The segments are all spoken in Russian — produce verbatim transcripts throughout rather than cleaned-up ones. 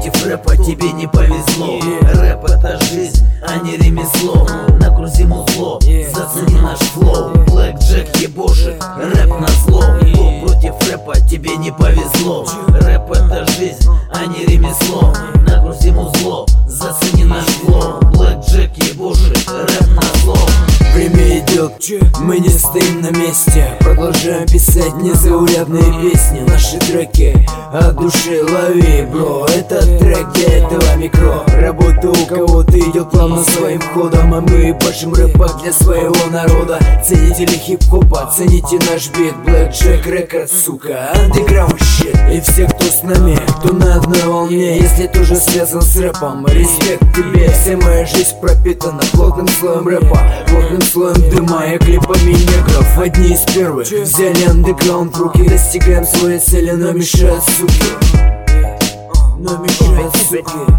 против рэпа тебе не повезло. Рэп это жизнь, а не ремесло. Нагрузи музло, зацени наш флоу. Блэк Джек ебошит, рэп на зло. Кто против рэпа тебе не повезло. Рэп это жизнь, а не ремесло. Нагрузи музло, зацени наш флоу. Блэк Джек ебошит, рэп на зло. Время идет, мы не стоим на месте. Продолжаем писать незаурядные песни. Наши треки от души лови, бро. Этот трек для этого микро. Работа у кого-то идет плавно своим ходом, а мы пашем рэпа для своего народа. Ценители хип-хопа, цените наш бит. Black Jack Records, сука, underground shit. И все, кто с нами, кто на одной волне, если тоже связан с рэпом, респект тебе. Вся моя жизнь пропитана плотным слоем рэпа, плотным слоем дыма и клипами негров. Одни из первых взяли андеграунд в руки. Достигаем своей цели, но мешают суки. Но мешают суки.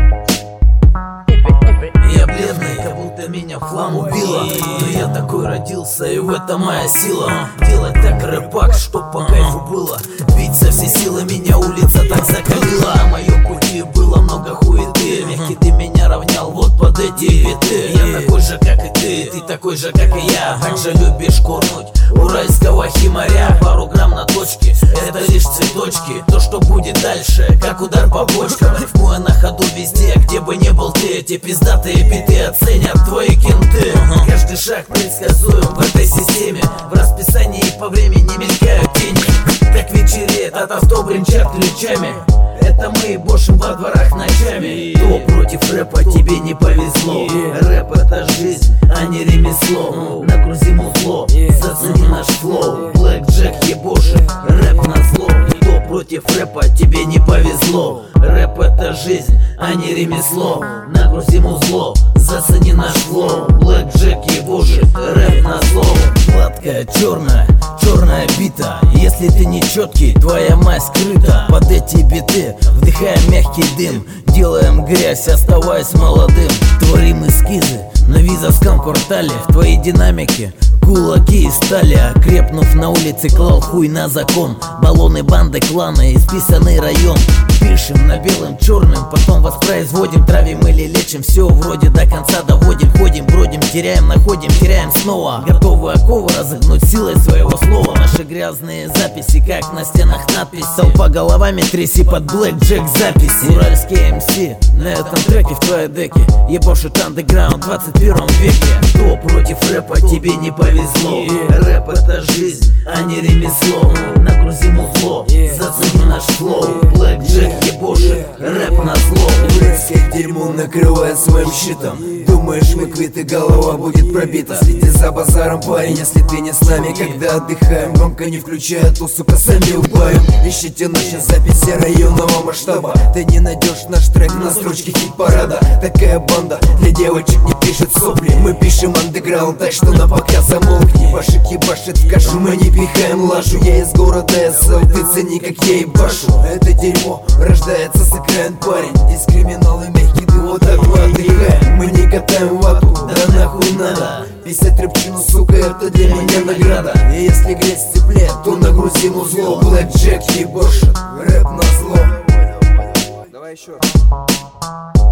Я бледный, как будто меня флам убила. Но я такой родился, и в этом моя сила. Делать так рэпак, чтоб по кайфу было. Бить со всей силы, меня улица так закалила. На моем пути было много хуеты. Мягкий ты меня равнял вот под эти биты. Я такой же, как и ты, ты такой же, как и я. Также любишь курнуть уральского химаря. Пару грамм на точке, это лишь цветочки. То, что будет дальше, как удар по почкам. Рифмуя на ходу везде, где бы не был ты. Эти пиздатые биты оценят твои кенты. Каждый шаг предсказуем в этой системе. В расписании по времени мелькают тени. Как вечереет, от авто бренчат ключами. Это мы бошим во дворах ночами. Кто против рэпа тебе не повезло. Рэп это жизнь, а не ремесло. Нагрузи музло, зацени наш флоу. Блэк Джек ебошит, рэп на зло. Кто против рэпа тебе не повезло. Рэп это жизнь, а не ремесло. Нагрузи музло, зацени наш флоу. Блэк Джек ебошит, рэп на зло. Гладкая, черная, черная бита. Если ты не четкий, твоя мать скрыта. Под эти биты вдыхаем мягкий дым. Делаем грязь, оставаясь молодым. Творим эскизы на Визовском квартале. В твоей динамике кулаки из стали. Окрепнув на улице, клал хуй на закон. Баллоны, банды, кланы, исписанный район. Пишем на белым, черным, потом воспроизводим. Травим или лечим, все вроде до конца доводим. Ходим, бродим, теряем, находим, теряем снова. Готовы оковы разогнуть силой своего слова. Наши грязные записи, как на стенах надпись. Толпа головами тряси под Black Jack записи. Уральские эм си на этом треке в твоей деке. Ебошит андеграунд в двадцать первом веке. Кто против рэпа тебе не повезло. Рэп это жизнь, а не ремесло. Нагрузи музло, зацени наш флоу. Black Jack ебошит, рэп на зло. Уральское дерьмо накрывает своим щитом. Думаешь, мы квиты, голова будет пробита. Следи за базаром, парень, если ты не с нами. Когда отдыхаем, громко не включая, то, сука, сами убавим. Ищите наши записи районного масштаба. Ты не найдешь наш трек на строчке хит-парада. Такая банда для девочек не пишет сопли. Мы пишем андеграунд, так что на пока замолкни. Башик ебашит в кашу, мы не пихаем лажу. Я из города эс эл, ты цени, как я ебашу. Это дерьмо рождается с окраин, парень. Здесь криминалы мягкий, ты вот так вот отдыхаем. Мы не катаем вату, да нахуй надо. Писать рэпчину, сука, это для меня награда. И если грязь теплее, то нагрузи музло. Black Jack ебошит, рэп на зло. Давай еще раз.